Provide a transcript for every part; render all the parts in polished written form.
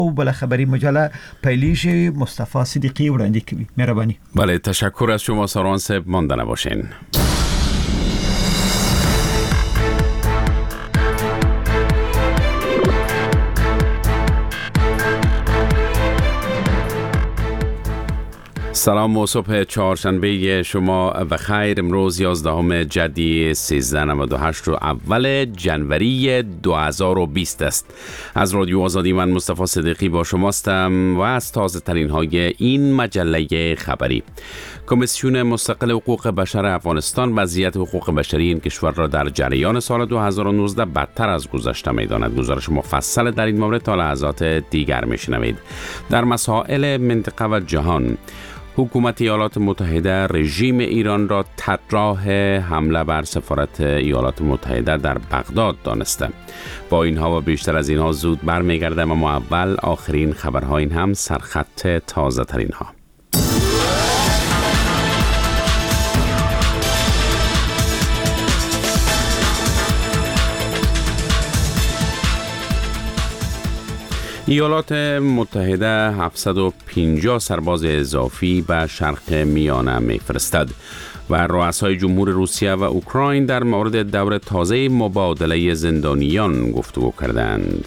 او بل خبری مجله پیلیش مصطفی صدیقی وړاندې کوي. مهرباني. بله، تشکر از شما ساران صاحب. مانده نباشین. سلام و صبح چهارشنبه شما بخیر. امروز 11 جدی 1398 و اول جنوری 2020 است. از رادیو آزادی من مصطفی صدیقی با شماستم و از تازه ترین های این مجله خبری. کمیسیون مستقل حقوق بشر افغانستان وضعیت حقوق بشری این کشور را در جریان سال 2019 بدتر از گذشته می‌داند. گزارش مفصل در این مورد تا لحظات دیگر می‌شنوید. در مسائل منطقه و جهان، حکومت ایالات متحده رژیم ایران را طراح حمله بر سفارت ایالات متحده در بغداد دانسته. با اینها و بیشتر از اینها زود برمیگردم، اما اول آخرین خبرها، این هم سرخط تازه ترین ها. ایالات متحده 750 سرباز اضافی به شرق میانه میفرستد و رؤسای جمهور روسیه و اوکراین در مورد دور تازه مبادله زندانیان گفتگو کردند.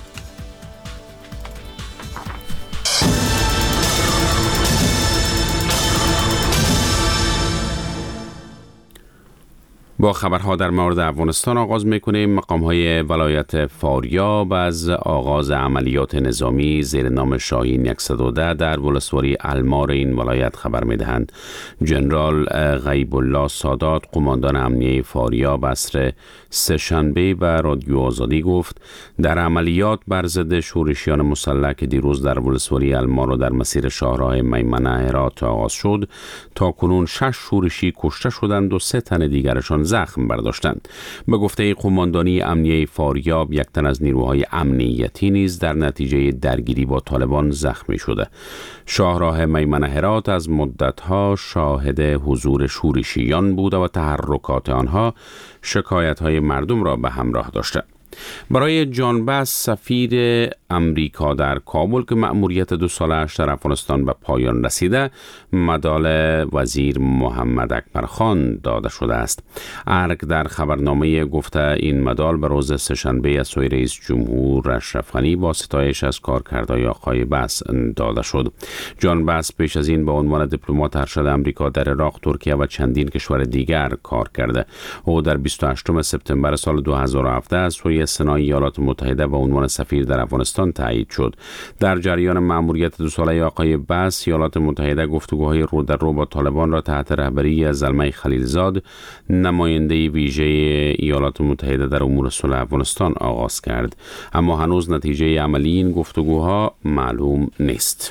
با خبرها در مورد افغانستان آغاز میکنیم. مقام‌های ولایت فاریاب از آغاز عملیات نظامی زیر نام شاهین 110 در ولسوالی المار این ولایت خبر میدهند. جنرال غیب الله سادات، قماندان امنیه فاریاب، عصر سه‌شنبه به رادیو آزادی گفت در عملیات بر ضد شورشیان مسلح که دیروز در ولسوالی المار و در مسیر شاهراه میمنه هرات آغاز شد، تا کنون 6 شورشی کشته شدند و 3 تن دیگرشان زخم برداشتند. به گفته قماندانی امنیه فاریاب، 1 تن از نیروهای امنیتی نیز در نتیجه درگیری با طالبان زخمی شده. شاهراه میمنه هرات از مدتها شاهد حضور شورشیان بود و تحرکات آنها شکایت‌های مردم را به همراه داشته. برای جان باس، سفیر امریکا در کابل که مأموریت 2 ساله‌اش در افغانستان به پایان رسیده، مدال وزیر محمد اکبر خان داده شده است. ارگ در خبرنامه گفته این مدال به روز سه‌شنبه از سوی رئیس جمهور اشرف غنی با ستایش از کارکردهای آقای باس داده شد. جان باس پیش از این به عنوان دیپلمات ارشد امریکا در عراق، ترکیه و چندین کشور دیگر کار کرده. او در 28 سپتامبر سال 2017 از سوی سنای ایالات متحده به عنوان سفیر در افغانستان تایید شد. در جریان مأموریت 2 ساله آقای باس، ایالات متحده گفتگوهای رو در رو با طالبان را تحت رهبری زلمه خلیلزاد، نماینده ویژه ایالات متحده در امور صلح افغانستان آغاز کرد، اما هنوز نتیجه عملی این گفتگوها معلوم نیست.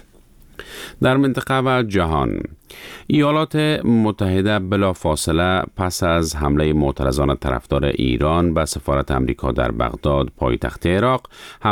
در منطقه و جهان، ایالات متحده بلافاصله پس از حمله معترضان طرفدار ایران به سفارت امریکا در بغداد پایتخت عراق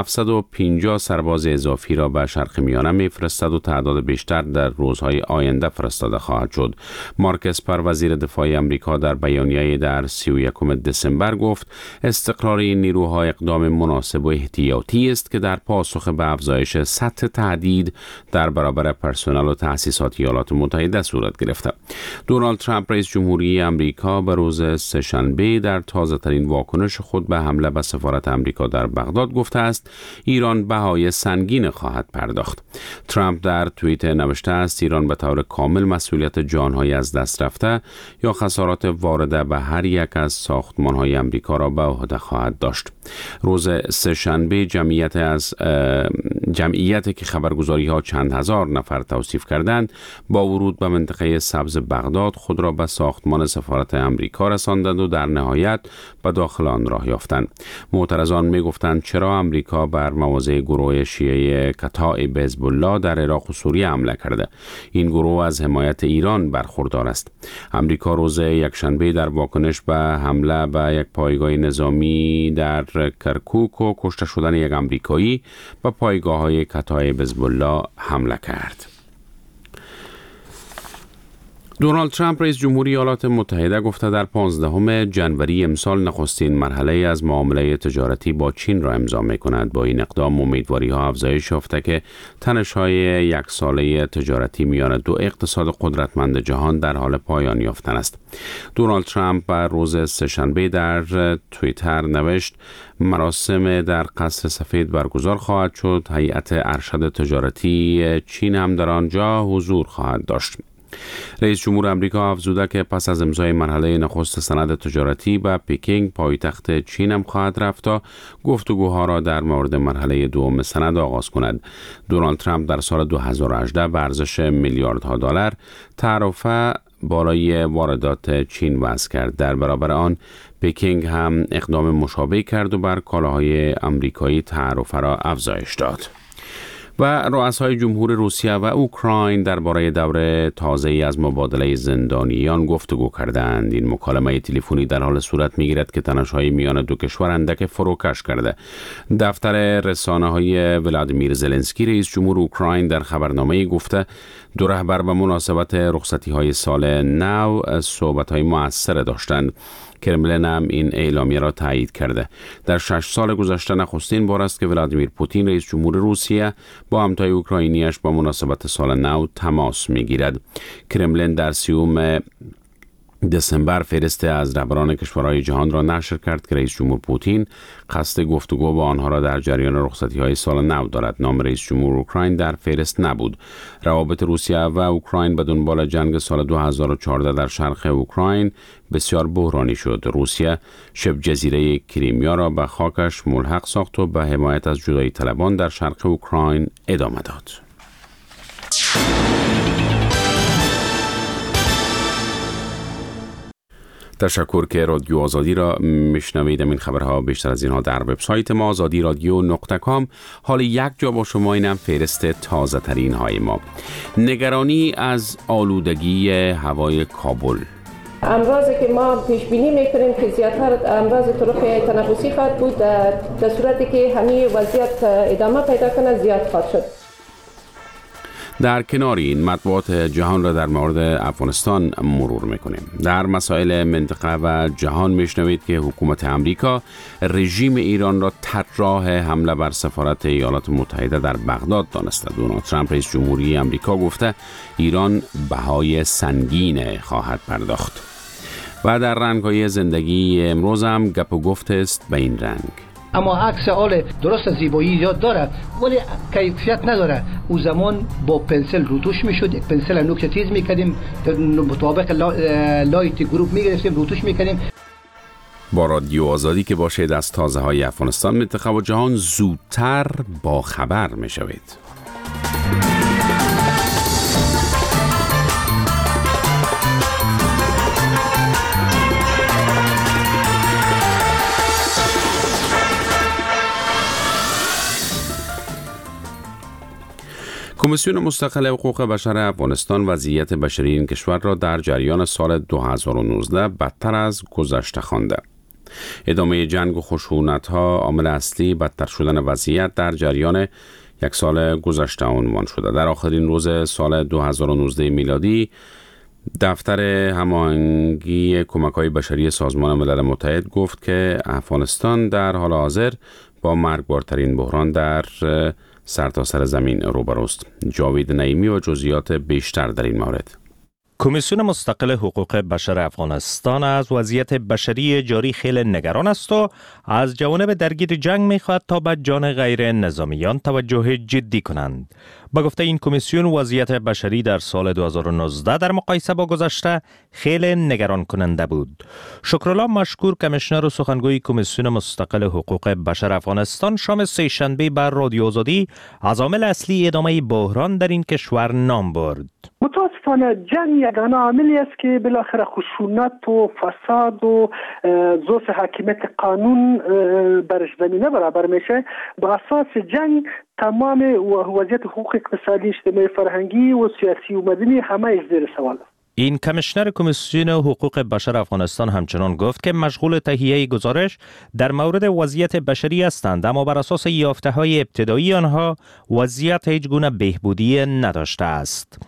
750 سرباز اضافی را به شرق میانه میفرستد و تعداد بیشتر در روزهای آینده فرستاده خواهد شد. مارک اسپر، وزیر دفاع امریکا، در بیانیه‌ای در 31 دسامبر گفت استقرار این نیروها اقدام مناسب و احتیاطی است که در پاسخ به افزایش سطح تهدید در برابر پرسنل و تأسیسات ایالات متحده صورت گرفته. دونالد ترامپ، رئیس جمهوری امریکا، به روز سه‌شنبه در تازه ترین واکنش خود به حمله به سفارت امریکا در بغداد گفته است ایران بهای سنگین خواهد پرداخت. ترامپ در توییت نوشته است ایران به طور کامل مسئولیت جانهای از دست رفته یا خسارات وارده به هر یک از ساختمانهای امریکا را به عهده خواهد داشت. روز سه‌شنبه جمعیتی که خبرگزاری‌ها چند هزار نفر توصیف کردند با ورود به منطقه سبز بغداد خود را به ساختمان سفارت امریکا رساندند و در نهایت به داخل آن راه یافتند. معترضان می‌گفتند چرا امریکا بر مواضع گروه شیعه کتائب حزب الله در عراق و سوریه حمله کرده؟ این گروه از حمایت ایران برخوردار است. امریکا روز یکشنبه در واکنش به حمله به یک پایگاه نظامی در کرکوک و کشته شدن یک امریکایی به پایگاه‌های کتائب حزب الله حمله کرد. دونالد ترامپ رئیس جمهوری ایالات متحده گفته در 15 ژانویه امسال نخستین مرحله از معامله تجارتی با چین را امضا می‌کند. با این اقدام امیدواری‌ها افزایش یافته که تنش‌های یک ساله تجارتی میان دو اقتصاد قدرتمند جهان در حال پایان یافتن است. دونالد ترامپ بر روز سه‌شنبه در توییتر نوشت مراسم در قصر سفید برگزار خواهد شد. هیئت ارشد تجارتی چین هم در آنجا حضور خواهد داشت. رئیس جمهور آمریکا افزوده که پس از امضای مرحله نخست سند تجارتی به پکینگ پایتخت چین هم خواهد رفت تا گفتگوها را در مورد مرحله دوم سند آغاز کند. دونالد ترامپ در سال 2018 به ارزش میلیاردها دلار تعرفه بالای واردات چین وضع کرد. در برابر آن پکینگ هم اقدام مشابه کرد و بر کالاهای آمریکایی تعرفه را افزایش داد. و رؤسای جمهور روسیه و اوکراین درباره دوره تازه‌ای از مبادله زندانیان گفتگو کردند. این مکالمه تلفنی در حال صورت می‌گیرد که تنش‌های میان دو کشور اندک فروکش کرده. دفتر رسانه‌های ولادیمیر زلنسکی رئیس جمهور اوکراین در خبرنامه‌ای گفته دو رهبر به مناسبت رخصتی‌های سال نو صحبت‌های مؤثر داشتند. کرملین هم این اعلامیه را تایید کرده. در 6 سال گذشته نخستین بار است که ولادیمیر پوتین رئیس جمهور روسیه با همتای اوکراینیش با مناسبت سال نو تماس می‌گیرد. کرملین در 30 دسامبر فهرست از رهبران کشورهای جهان را نشر کرد که رئیس جمهور پوتین قصد گفتگو با آنها را در جریان رخصتی‌های سال نو دارد. نام رئیس جمهور اوکراین در فهرست نبود. روابط روسیه و اوکراین به دنبال جنگ سال 2014 در شرق اوکراین بسیار بحرانی شد. روسیه شبه جزیره کریمیا را به خاکش ملحق ساخت و به حمایت از جدایی طلبان در شرق اوکراین ادامه داد. تشکر که رادیو آزادی را میشنوید. این خبرها بیشتر از اینها در وبسایت ما azadiradyo.com. حال یک جا با شما اینم فهرست تازه ترین های ما. نگرانی از آلودگی هوای کابل. امراضی که ما پیش بینی میکنیم که زیادتر امراض طرق تنفسی خواهد بود، در صورتی که همین وضعیت ادامه پیدا کنه زیاد خواهد شد. در کنار این مطبوعات جهان را در مورد افغانستان مرور میکنیم. در مسائل منطقه و جهان میشنوید که حکومت امریکا رژیم ایران را طراح حمله بر سفارت ایالات متحده در بغداد دانسته. دونالد ترامپ رئیس جمهوری امریکا گفته ایران بهای سنگین خواهد پرداخت. و در رنگ‌های زندگی امروز هم گپ و گفت است به این رنگ. اما عکس آل درست زیبایی یاد داره ولی کیفیت نداره. او زمان با پنسل روتوش میشد، یک پنسل نوک تیز میکردیم مطابق لایت گروپ میگرفتیم روتوش میکردیم. با رادیو آزادی که باشید از تازه های افغانستان، منطقه و جهان زودتر با خبر میشوید. کمیسیون مستقل حقوق بشر افغانستان وضعیت بشری این کشور را در جریان سال 2019 بدتر از گذشته خوانده. ادامه جنگ و خشونت‌ها عامل اصلی بدتر شدن وضعیت در جریان یک سال گذشته عنوان شده. در آخرین روز سال 2019 میلادی دفتر هماهنگی کمک‌های بشری سازمان ملل متحد گفت که افغانستان در حال حاضر با مرگبارترین بحران در سرتاسر زمین روبروست. جاوید نعیمی و جزئیات بیشتر در این مورد. کمیسیون مستقل حقوق بشر افغانستان از وضعیت بشری جاری خیلی نگران است و از جوانب درگیر جنگ می‌خواهد تا به جان غیر نظامیان توجه جدی کنند. با گفته این کمیسیون وضعیت بشری در سال 2019 در مقایسه با گذشته خیلی نگران کننده بود. شکرالله مشکور کمیشنر و سخنگوی کمیسیون مستقل حقوق بشر افغانستان شام سه‌شنبه بر رادیو آزادی از عامل اصلی ادامه بحران در این کشور نام برد. متاسفانه جنگ یگانه عاملی است که بالاخره خشونت و فساد و ضعف حاکمیت قانون بر زمینه برابر میشه. با اساس جنگ تمام وضعیت حقوق اقتصادی، اجتماعی، فرهنگی و سیاسی و مدنی همه زیر سوال است. این کمیشنر کمیسیون حقوق بشر افغانستان همچنان گفت که مشغول تهیه گزارش در مورد وضعیت بشری هستند، اما بر اساس یافته‌های ابتدایی آنها وضعیت هیچ گونه بهبودی نداشته است.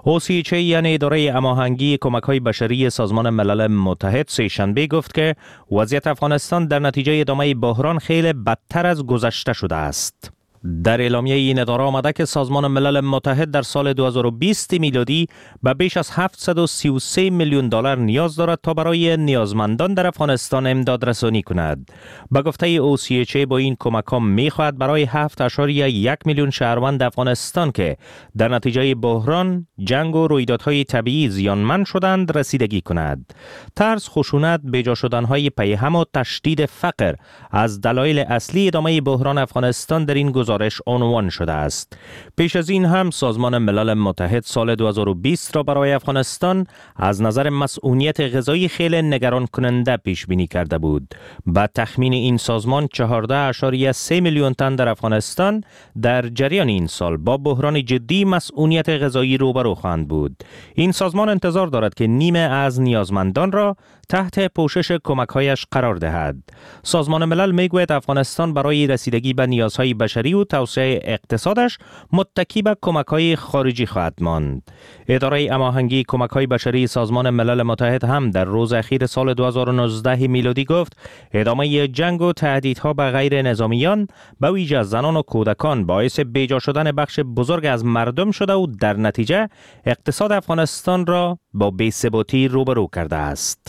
OCHA یعنی اداره هماهنگی کمک‌های بشری سازمان ملل متحد سه‌شنبه گفت که وضعیت افغانستان در نتیجه ادامه بحران خیلی بدتر از گذشته شده است. در اعلامیه این اداره آمده که سازمان ملل متحد در سال 2020 میلادی به بیش از 733 میلیون دلار نیاز دارد تا برای نیازمندان در افغانستان امداد رسانی کند. به گفته OCHA با این کمک‌ها می‌خواهد برای 7.1 میلیون شهروند افغانستان که در نتیجه بحران، جنگ و رویدادهای طبیعی زیانمند شدند رسیدگی کند. ترس، خشونت، بیجا شدن‌های پیهم و تشدید فقر از دلایل اصلی ادامه بحران افغانستان در این گزارش عنوان شده است. پیش از این هم سازمان ملل متحد سال 2020 را برای افغانستان از نظر مسئولیت غذایی خیلی نگران کننده پیش بینی کرده بود. با تخمین این سازمان 14.3 میلیون تن در افغانستان در جریان این سال با بحران جدی مسئولیت غذایی روبرو خواهند بود. این سازمان انتظار دارد که نیمه از نیازمندان را تحت پوشش کمک‌هایش قرار دهد. سازمان ملل میگوید افغانستان برای رسیدگی به نیازهای بشری و توسعه اقتصادش متکی به کمک‌های خارجی خواهد ماند. اداره هماهنگی کمک‌های بشری سازمان ملل متحد هم در روز اخیر سال 2019 میلادی گفت ادامه جنگ و تهدیدها به غیر نظامیان به ویژه زنان و کودکان باعث بیجا شدن بخش بزرگ از مردم شده و در نتیجه اقتصاد افغانستان را با بی‌ثباتی روبرو کرده است.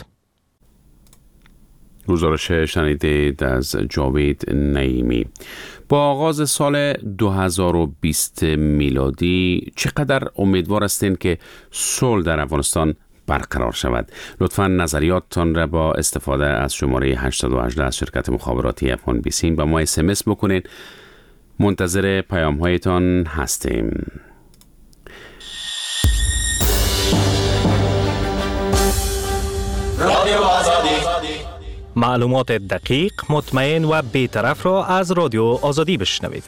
گزارش شنیدید از جاوید نعیمی. با آغاز سال 2020 میلادی چقدر امیدوار هستین که صلح در افغانستان برقرار شود؟ لطفاً نظریاتتان را با استفاده از شماره 818 از شرکت مخابراتی افغان بیسیم به ما SMS بکنید. منتظر پیام هایتان هستیم. رادیو آزادی، معلومات دقیق، مطمئن و بی‌طرف را از رادیو آزادی بشنوید.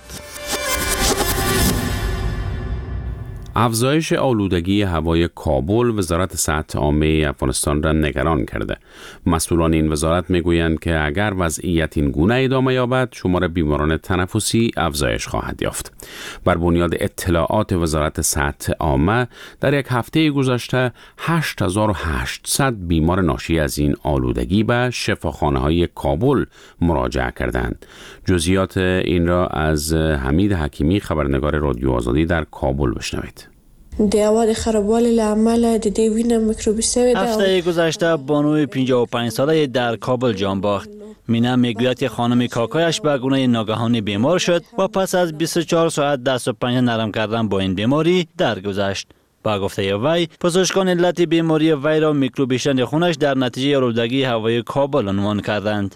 افزایش آلودگی هوای کابل وزارت صحت عامه افغانستان را نگران کرده. مسئولان این وزارت میگویند که اگر وضعیت این گونه ادامه یابد شمار بیماران تنفسی افزایش خواهد یافت. بر بنیاد اطلاعات وزارت صحت عامه در یک هفته گذشته 8800 بیمار ناشی از این آلودگی به شفاخانه‌های کابل مراجعه کردند. جزئیات این را از حمید حکیمی خبرنگار رادیو آزادی در کابل بشنوید. د هوا د خرابوالي له امله د دې وینه میکروبي شوې ده. هفته گذشته بانوی 55 ساله در کابل جان باخت. مینا میگوید که خانم کاکایش به گونه ناگهانی بیمار شد و پس از 24 ساعت دست و پنجه نرم کردن با این بیماری درگذشت. با گفته وی پزشکان علت بیماری وی را میکروب شند خونش در نتیجه آلودگی هوای کابل عنوان کردند.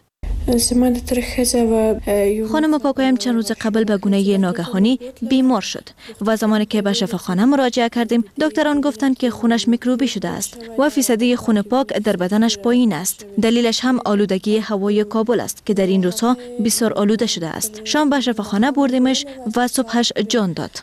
خانم کاکایم چند روز قبل به گونه ناگهانی بیمار شد و زمانی که به شفاخانه مراجعه کردیم دکتران گفتند که خونش میکروبی شده است و فیصدی خون پاک در بدنش پایین است. دلیلش هم آلودگی هوای کابل است که در این روزها بسیار آلوده شده است. شام به شفاخانه بردیمش و صبحش جان داد.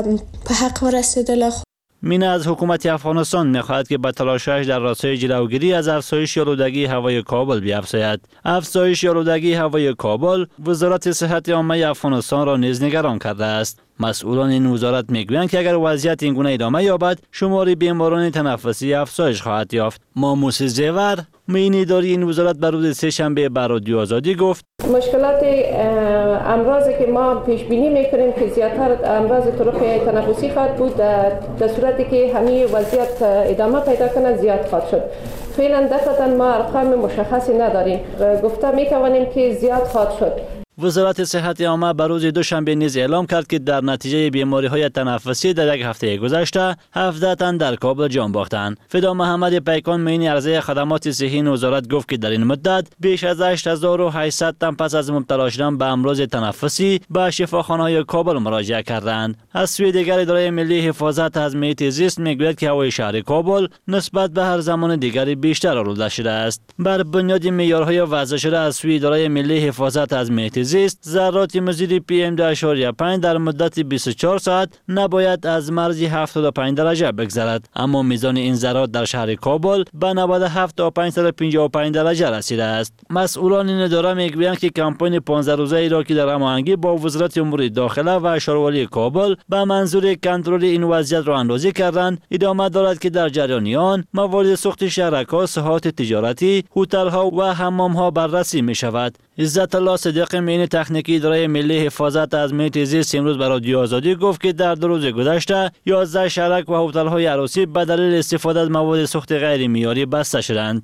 مینا از حکومت افغانستان می‌خواهد که به تلاشش در راستای جلوگیری از افزایش آلودگی هوای کابل بیفزاید. افزایش آلودگی هوای کابل وزارت صحت عامه افغانستان را نیز نگران کرده است. مسئولان این وزارت میگویند که اگر وضعیت این گونه ادامه یابد شمار بیماران تنفسی افزایش خواهد یافت. ماموس زیور معین اداری این وزارت بر روز سه‌شنبه به رادیو آزادی گفت مشکلات امراضی که ما پیش بینی میکنیم که زیادتر امراض طرق تنفسی خواهد بود در صورتی که همین وضعیت ادامه پیدا کنه زیاد خواهد شد. فعلا دقیقاً ما ارقام مشخصی نداریم. گفته میتوانیم که زیاد خواهد شد. وزارت صحت عامه بر روز دوشنبه نیز اعلام کرد که در نتیجه بیماری‌های تنفسی در یک هفته گذشته 17 تن در کابل جان باختند. فدا محمد پیکان معین عرضه خدمات صحی وزارت گفت که در این مدت بیش از 8800 تن پس از مبتلا شدن به امراض تنفسی به شفاخانه‌های کابل مراجعه کردند. از سوی دیگر اداره ملی حفاظت از محیط زیست میگوید که هوای شهر کابل نسبت به هر زمان دیگری بیشتر آلوده شده است. بر بنیاد معیارهای وضع شده از سوی اداره ملی حفاظت از محیط زیست ذرات مضر PM2.5 در مدت 24 ساعت نباید از مرز 75 درجه بگذرد، اما میزان این ذرات در شهر کابل به 97 تا 555 درجه رسیده است. مسئولان این اداره میگویند که کمپین 15 روزه را که در هماهنگی با وزارت امور داخله و شاروالی کابل به منظور کنترل این وضعیت را اندازی کردند، ادامه دارد که در جریان آن موارد سوخت شهرک‌ها، ساحات تجارتی، هتل‌ها و حمام‌ها بررسی می‌شود. عزت الله صدیق معین تکنیکی اداره ملی حفاظت از محیط زیست امروز به رادیو آزادی گفت که در 2 روز گذشته 11 شهرک و هتل‌های عروسی به دلیل استفاده از مواد سوخت غیر معیاری بسته شدند.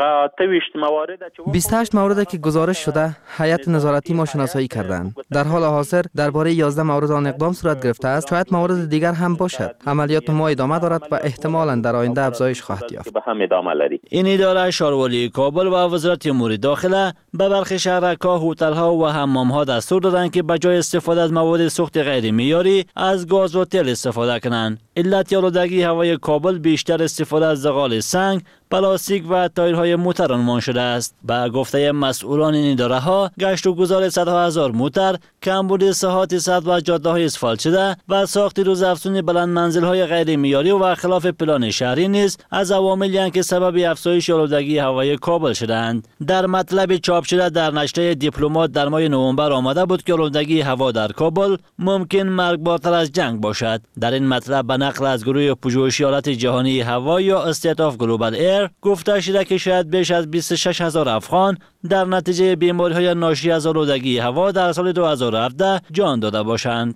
28 مورد که گزارش شده هیئت نظارتی ما شناسایی کردند. در حال حاضر درباره 11 مورد آن اقدام صورت گرفته است. شاید موارد دیگر هم باشد. عملیات ما ادامه دارد و احتمالاً در آینده افزایش خواهد یافت. این اداره شاروالی کابل و وزارت امور داخله به برخی شهرک‌ها، هتل‌ها و حمام‌ها دستور دادند که به جای استفاده از مواد سوخت غیر معیاری از گاز و تل استفاده کنند. علت آلودگی هوای کابل بیشتر استفاده از زغال سنگ، پلاستیک و تایرهای موتر عنوان شده است. به گفته مسئولان این اداره‌ها، گشت و گذار صدها هزار موتر، کمبود ساحات سد و جاده‌های اسفالت شده و ساخت روزافزون بلند منزل‌های غیر معیاری و خلاف پلان شهری نیز از عواملی اند که سبب افزایش آلودگی هوای کابل شدند. در مطلب چاپ شده در نشریه دیپلمات در ماه نوامبر آمده بود که آلودگی هوا در کابل ممکن مرگبارتر از جنگ باشد. در این مطلب به نقل از گروه پژوهشی حالت جهانی هوا یا استیت آف گلوبال ایر گفته شده که شاید بیش از 26,000 افغان در نتیجه بیماری‌های ناشی از آلودگی هوا در سال 2017 جان داده باشند.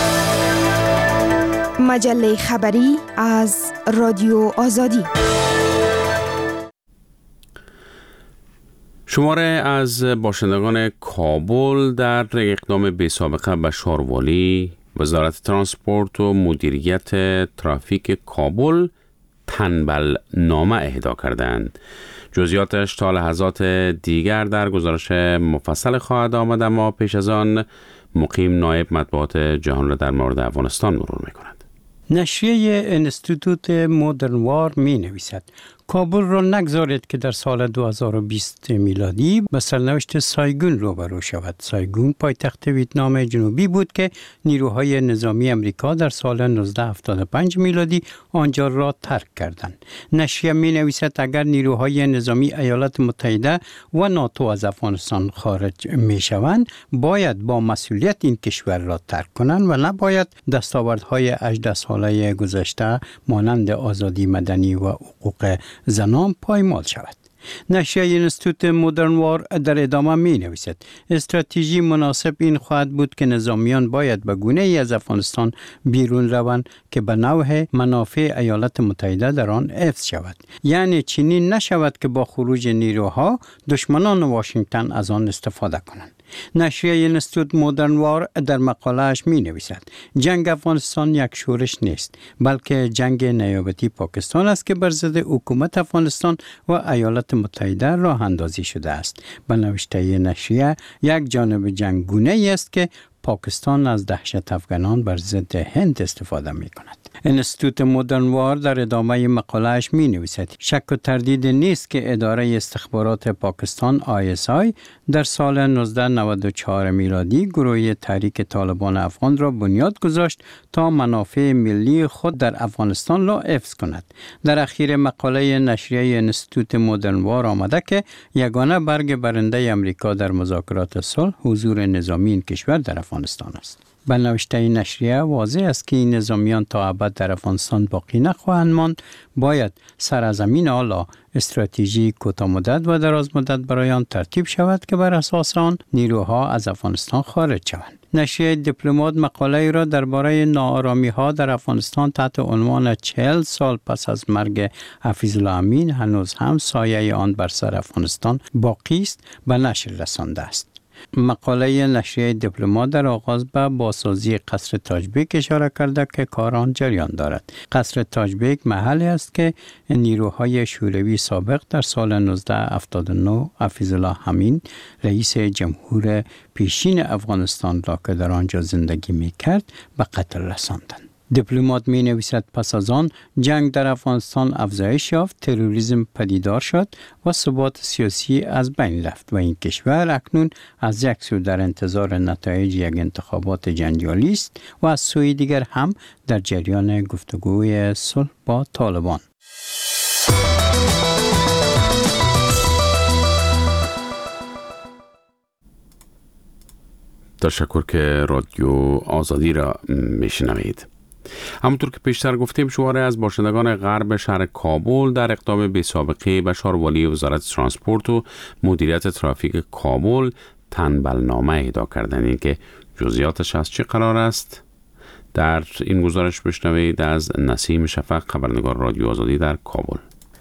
مجله خبری از رادیو آزادی. شماره از باشندگان کابل در اقدام بی سابقه به شاروالی، وزارت ترانسپورت و مدیریت ترافیک کابل تنبل نامه اهدا کردند. جزئیاتش تا لحظات دیگر در گزارش مفصل خواهد آمد، اما پیش از آن مقیم نایب مطبوعات جهان را در مورد افغانستان مرور می‌کند. نشریه انستیتوت مدرن وار می نویسد کابل را نگذارید که در سال 2020 میلادی به سرنوشت سایگون روبرو شود. سایگون پایتخت ویتنام جنوبی بود که نیروهای نظامی امریکا در سال 1975 میلادی آنجا را ترک کردند. نشریه می نویسد اگر نیروهای نظامی ایالات متحده و ناتو از افغانستان خارج می شوند، باید با مسئولیت این کشور را ترک کنند و نباید دستاوردهای 18 ساله گذشته مانند آزادی مدنی و حقوق زنان پایمال شود. نشریه انستیتوت مدرن وار در ادامه می نویسد استراتژی مناسب این خواهد بود که نظامیان باید به گونه ای از افغانستان بیرون روند که به نوع منافع ایالات متحده در آن حفظ شود. یعنی چنین نشود که با خروج نیروها دشمنان واشنگتن از آن استفاده کنند. نشریه انستیتوت مدرن وار در مقاله‌اش می نویسد جنگ افغانستان یک شورش نیست، بلکه جنگ نیابتی پاکستان است که بر ضد حکومت افغانستان و ایالات متحده راه اندازی شده است. به نوشته نشریه یک جانب جنگ گونه‌ای است که پاکستان از دهشت افغانان بر ضد هند استفاده می کند. انستیتوت مدرن وار در ادامه مقاله‌اش می نویسد شک و تردید نیست که اداره استخبارات پاکستان ISI در سال 1994 میلادی گروه تحریک طالبان افغان را بنیاد گذاشت تا منافع ملی خود در افغانستان را حفظ کند. در اخیر مقاله نشریه انستیتوت مدرن وار آمده که یگانه برگ برنده امریکا در مذاکرات صلح حضور نظامی این کشور در افغانستان است. به نوشته نشریه واضح است که این نظامیان تا ابد در افغانستان باقی نخواهند ماند. باید سرزمین آلا استراتژی کوتاه مدت و دراز مدت برای آن ترتیب شود که بر اساس آن نیروها از افغانستان خارج شوند. نشریه دیپلمات مقاله را درباره ناآرامی‌ها در افغانستان تحت عنوان 40 سال پس از مرگ حفیظ الله امین هنوز هم سایه آن بر سر افغانستان باقی است به نشر رسانده است. مقاله نشریه دیپلمات در آغاز به بازسازی قصر تاجبیک اشاره کرده که کار آن جریان دارد. قصر تاجبیک محلی است که نیروهای شوروی سابق در سال 1979 حفیظ الله امین رئیس جمهور پیشین افغانستان را که در آنجا زندگی می‌کرد به قتل رساندند. دیپلمات می نویسد پس از آن جنگ در افغانستان افزایش یافت، تروریسم پدیدار شد و ثبات سیاسی از بین رفت و این کشور اکنون از یک سو در انتظار نتایج یک انتخابات جنجالی است و از سوی دیگر هم در جریان گفتگوی صلح با طالبان. تشکر که رادیو آزادی را میشنوید. همونطور که پیشتر گفتیم شماری از باشندگان غرب شهر کابل در اقدام بی سابقه بشار والی وزارت ترانسپورت و مدیریت ترافیک کابل تنبلنامه اهدا کردند که جزئیاتش از چه قرار است در این گزارش بشنوید از نسیم شفق خبرنگار رادیو آزادی در کابل.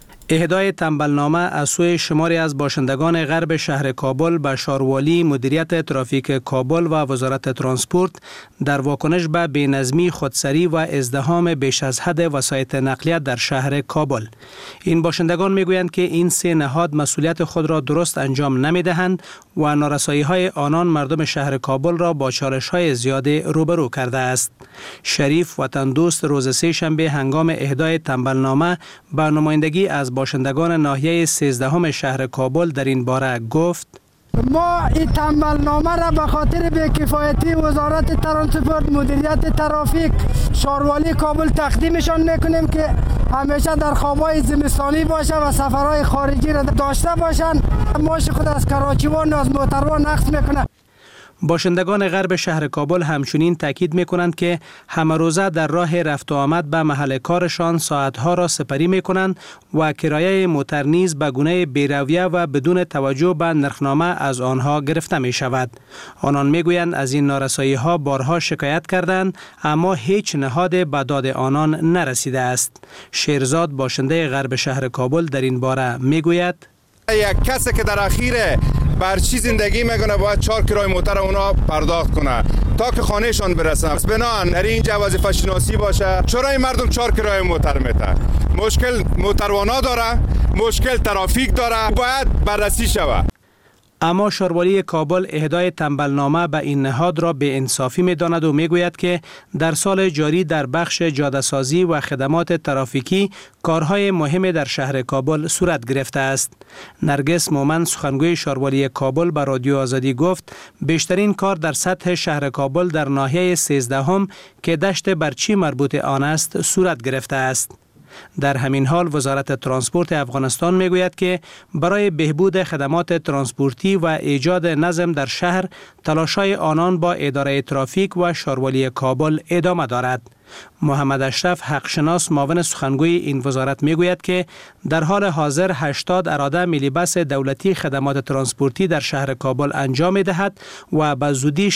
اهدای تنبلنامه از سوی شماری از باشندگان غرب شهر کابل به شاروالی مدیریت ترافیک کابل و وزارت ترانسپورت در واکنش به بی‌نظمی، خودسری و ازدحام بیش از حد وسایط نقلیه در شهر کابل. این باشندگان میگویند که این سه نهاد مسئولیت خود را درست انجام نمیدهند و نارسایی‌های آنان مردم شهر کابل را با چالش‌های زیاد روبرو کرده است. شریف وطن دوست روز سه شنبه هنگام اهدای تنبلنامه به نمایندگی از باشندگان ناحیه 13 شهر کابل در این باره گفت: ما این تنبلنامه را به خاطر بی‌کفایتی وزارت ترانسپورت مدیریت ترافیک شاروالی کابل تقدیمشان میکنیم که همیشه در خوابای زمستانی باشه و سفرهای خارجی را داشته باشند. ماش خود از کراچیوان و از موتروان نقص میکنه. باشندگان غرب شهر کابل همچنین تاکید می‌کنند که همه روزه در راه رفت و آمد به محل کارشان ساعتها را سپری می‌کنند و کرایه موتر نیز به گونه بی‌رویه و بدون توجه به نرخنامه از آنها گرفته می‌شود. آنان می‌گویند از این نارسایی‌ها بارها شکایت کردند اما هیچ نهاد به داد آنان نرسیده است. شیرزاد باشنده غرب شهر کابل در این باره می‌گوید: یک کسی که در اخیر بر چی زندگی میکنه باید 4 کرایه موتر اونا پرداخت کنه تا که خانهشان برسن. بنابراین در اینجا وظیفه شناسی باشه. چرا این مردم 4 کرایه موتر میتن؟ مشکل موتروانا داره، مشکل ترافیک داره، باید بررسی شود. اما شاروالی کابل اهدای تنبلنامه به این نهاد را به انصافی می‌داند و می‌گوید که در سال جاری در بخش جاده‌سازی و خدمات ترافیکی کارهای مهمی در شهر کابل صورت گرفته است. نرگس مومن سخنگوی شاروالی کابل به رادیو آزادی گفت بیشترین کار در سطح شهر کابل در ناحیه 13 که دشت برچی مربوط آن است صورت گرفته است. در همین حال وزارت ترانسپورت افغانستان میگوید که برای بهبود خدمات ترانسپورتی و ایجاد نظم در شهر تلاش‌های آنان با اداره ترافیک و شاروالی کابل ادامه دارد. محمد اشرف حقشناس معاون سخنگوی این وزارت میگوید که در حال حاضر 80 اراده میلیبس دولتی خدمات ترانسپورتی در شهر کابل انجام می‌دهد و به زودی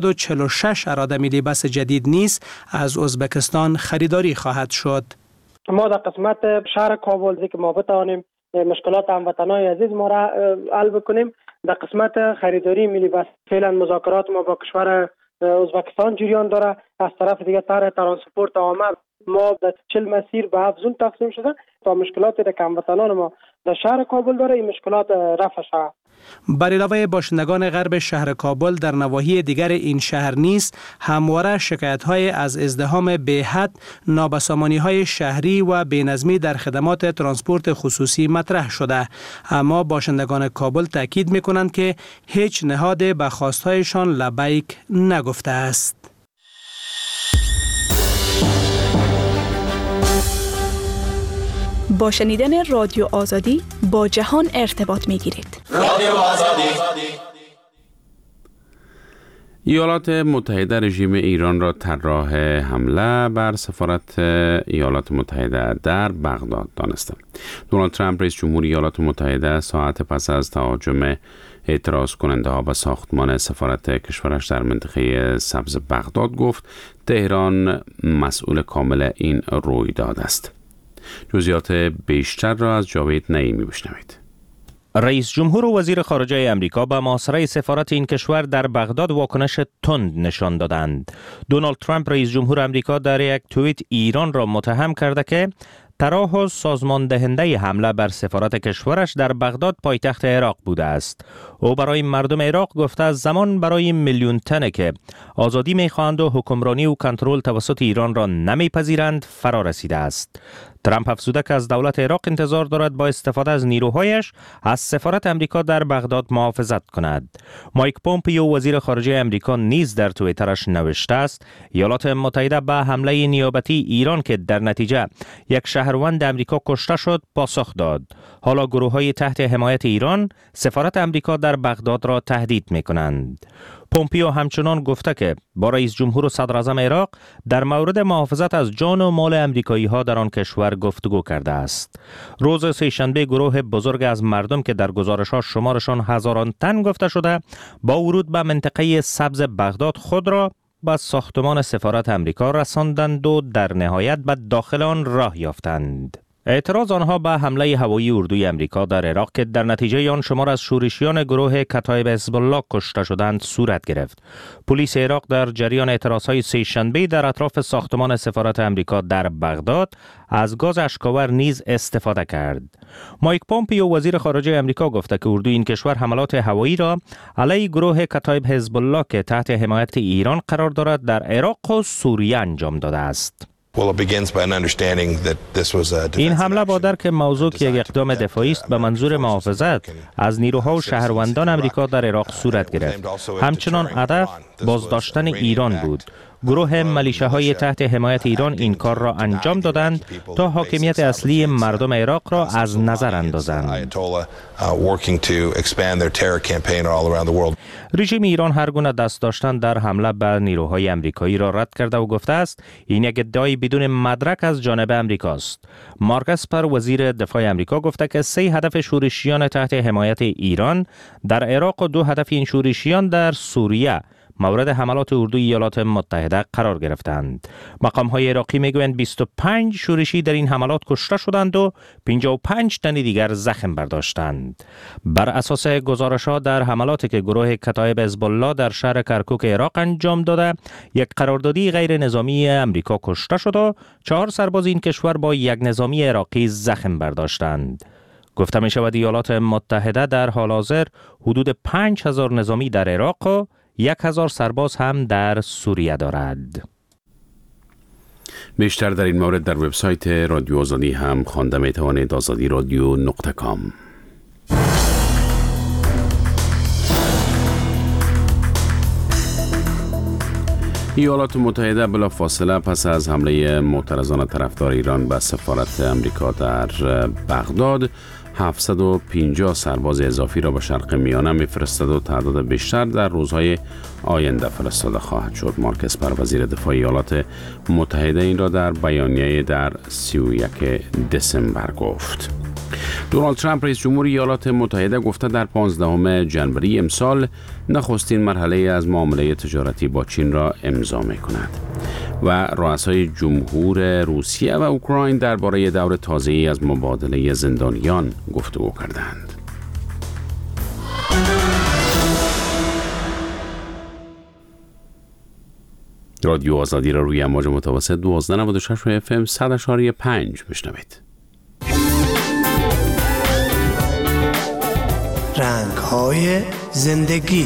646 اراده میلیبس جدید نیز از ازبکستان خریداری خواهد شد. ما در قسمت شهر کابل که ما بتوانیم مشکلات هموطنان عزیز ما را حل بکنیم. در قسمت خریداری ملی بس فعلا مذاکرات ما با کشور ازبکستان جریان داره. از طرف دیگه طرح ترانسپورت آمد ما در 40 مسیر به 7 زون تقسیم شده تا مشکلاتی که هموطنان ما در شهر کابل داره این مشکلات رفع شود. بر علاوه باشندگان غرب شهر کابل در نواحی دیگر این شهر نیز همواره شکایت‌های از ازدحام بی‌حد، نابسامانی‌های شهری و بی‌نظمی در خدمات ترانسپورت خصوصی مطرح شده. اما باشندگان کابل تاکید می‌کنند که هیچ نهاد به خواست‌هایشان لبیک نگفته است. با شنیدن رادیو آزادی با جهان ارتباط می‌گیرید. رادیو آزادی. ایالات متحده رژیم ایران را طراح حمله بر سفارت ایالات متحده در بغداد دانسته. دونالد ترامپ رئیس جمهوری ایالات متحده ساعت پس از تهاجم اعتراض کننده ها به ساختمان سفارت کشورش در منطقه سبز بغداد گفت تهران مسئول کامل این رویداد است. جزئیات بیشتر را از جاوید نعیمی بشنوید. رئیس جمهور و وزیر خارجه امریکا به محاصره سفارت این کشور در بغداد واکنش تند نشان دادند. دونالد ترامپ رئیس جمهور امریکا در یک توییت ایران را متهم کرده که طراح و سازمان دهنده حمله بر سفارت کشورش در بغداد پایتخت عراق بوده است. او برای مردم عراق گفته است زمان برای میلیون تنه که آزادی می‌خواهند و حکمرانی و کنترل توسط ایران را نمی‌پذیرند فرا رسیده است. ترامپ افزوده که از دولت عراق انتظار دارد با استفاده از نیروهایش از سفارت امریکا در بغداد محافظت کند. مایک پومپیو وزیر خارجه امریکا نیز در توییترش نوشته است ایالات متحده به حمله نیابتی ایران که در نتیجه یک شهروند امریکا کشته شد پاسخ داد. حالا گروه‌های تحت حمایت ایران سفارت امریکا در بغداد را تهدید می‌کنند. پومپیو همچنان گفته که با رئیس جمهور و صدر اعظم عراق در مورد محافظت از جان و مال امریکایی‌ها در آن کشور گفتگو کرده است. روز سه‌شنبه گروه بزرگ از مردم که در گزارش‌ها شمارشان هزاران تن گفته شده با ورود به منطقه سبز بغداد خود را به ساختمان سفارت امریکا رساندند و در نهایت به داخل آن راه یافتند. اعتراض آنها به حمله هوایی اردوی امریکا در عراق که در نتیجه آن شمار از شورشیان گروه کتایب حزب الله کشته شدند صورت گرفت. پلیس عراق در جریان اعتراضهای سه‌شنبه در اطراف ساختمان سفارت امریکا در بغداد از گاز اشک‌آور نیز استفاده کرد. مایک پومپیو وزیر خارجه امریکا گفته که اردوی این کشور حملات هوایی را علیه گروه کتایب حزب الله که تحت حمایت ایران قرار دارد در عراق و سوریه انجام داده است. این حمله با درک موضوع که یک اقدام دفاعی است به منظور محافظت از نیروها و شهروندان امریکا در عراق صورت گرفت. همچنان هدف بازداشتن ایران بود. گروه ملیشه‌های تحت حمایت ایران این کار را انجام دادند تا حاکمیت اصلی مردم عراق را از نظر اندازند. رژیم ایران هر گونه دست داشتن در حمله بر نیروهای امریکایی را رد کرده و گفته است این یک ادعای بدون مدرک از جانب امریکاست. مارک اسپر وزیر دفاع امریکا گفته که 3 هدف شورشیان تحت حمایت ایران در عراق و 2 هدف این شورشیان در سوریه مورد حملات اردوی ایالات متحده قرار گرفتند. مقام‌های عراقی میگویند 25 شورشی در این حملات کشته شدند و 55 تن دیگر زخم برداشتند. بر اساس گزارش‌ها در حملاتی که گروه کتایب حزب الله در شهر کرکوک عراق انجام داده، یک قراردادی غیر نظامی امریکا کشته شد و 4 سرباز این کشور با یک نظامی عراقی زخم برداشتند. گفته می شود ایالات متحده در حال حاضر حدود 5000 نظامی در عراق و 1000 سرباز هم در سوریه دارد. بیشتر در این مورد در وبسایت رادیو آزادی هم خوانده می توانید. azadiradyo.com. ایالات متحده بلافاصله پس از حمله معترضان طرفدار ایران به سفارت امریکا در بغداد 750 سرباز اضافی را به شرق میانه میفرستد و تعداد بیشتر در روزهای آینده فرستاده خواهد شد. مارک اسپر وزیر دفاع ایالات متحده این را در بیانیه در 31 دسامبر گفت. دونالد ترامپ رئیس جمهور ایالات متحده گفته در 15 ژانویه امسال نخستین مرحله از معامله تجارتی با چین را امضا می‌کند و رؤسای جمهور روسیه و اوکراین درباره دور تازه‌ای از مبادله زندانیان گفتگو کردند. رادیو آزادی را روی امواج متوسط 1296 FM 100.5 میشنوید. رنگ‌های زندگی.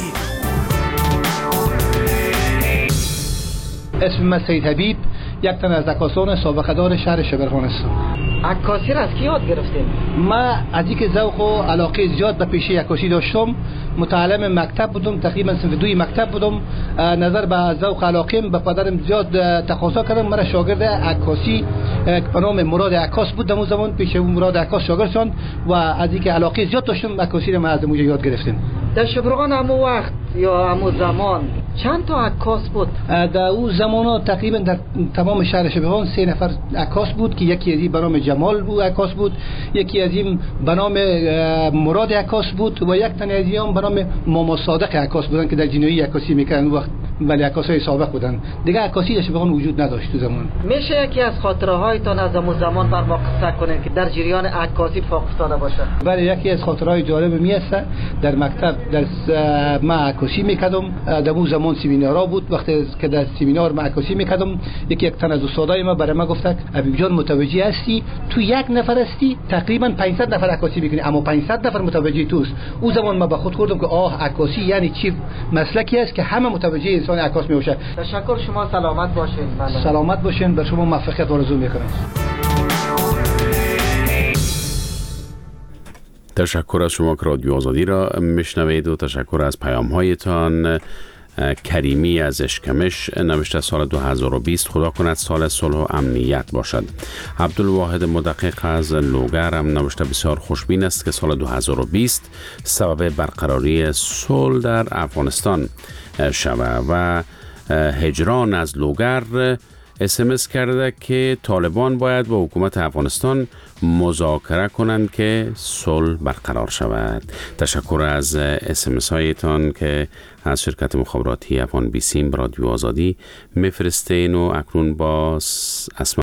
اسم من سید حبیب، یک تن از عکاسان سابقه دار شهر شبرغان هستم. عکاسی را از کی یاد گرفتیم؟ ما از اینکه ذوق و علاقه زیاد به پیشه عکاسی داشتم، متعلم مکتب بودم، تقریبا صنف 2 مکتب بودم. نظر به ذوق علاقه‌ام به پدرم زیاد تقاضا کردم مرا شاگرد عکاسی به نام مراد عکاس بود. در زمان پیش مراد عکاس شاگرد شدم و از اینکه علاقه زیاد داشتم عکاسی را ما از اونجا یاد گرفتیم. در شبرغان همون وقت یا همون زمان چند تا عکاس بود؟ در اون زمانا تقریبا در تمام شهر شبرغان 3 نفر عکاس بود که یکی از این به نام جمال بود عکاس بود، یکی از این به نام مراد عکاس بود و یک تن از این به نام ماما صادق عکاس بودن که در جنوبی عکاسی میکردن. وقت ولی عکاسای سابق بودن دیگه، عکاسی داشت بخون وجود نداشت تو زمان. میشه یکی از خاطره هایتان از اون زمان بر ما قصه کنین که در جریان عکاسی فاق افتاده باشه؟ بله، یکی از خاطره های جالب میسته در مکتب در ما عکاسی میکردم. در اون زمان سمینارا بود، وقتی که در سمینار ما عکاسی میکردم یک تن از استادای ما برای ما گفت ابی جان متوجه هستی تو یک نفر هستی تقریبا 500 نفر عکاسی میکنی، اما 500 نفر متوجه توست. اون زمان ما به خود خوردم که عکاسی یعنی چی مسلکی است که همه متوجه انسان عکاس میشه. تشکر، شما سلامت باشین. سلامت باشین، به شما موفقیت آرزو میکنم. تشکر از شما که رادیو آزادی را میشنوید و تشکر از پیام هایتان. کریمی از اشکمش نوشته سال 2020 خدا کند سال صلح و امنیت باشد. عبدالواحد مدقق از لوگر هم نوشته بسیار خوشبین است که سال 2020 سبب برقراری صلح در افغانستان شود. و هجران از لوگر SMS کرده که طالبان باید با حکومت افغانستان مذاکره کنند که صلح برقرار شود. تشکر از SMS هایتان که از شرکت مخابراتی افغان بیسیم رادیو آزادی میفرستین و اکنون با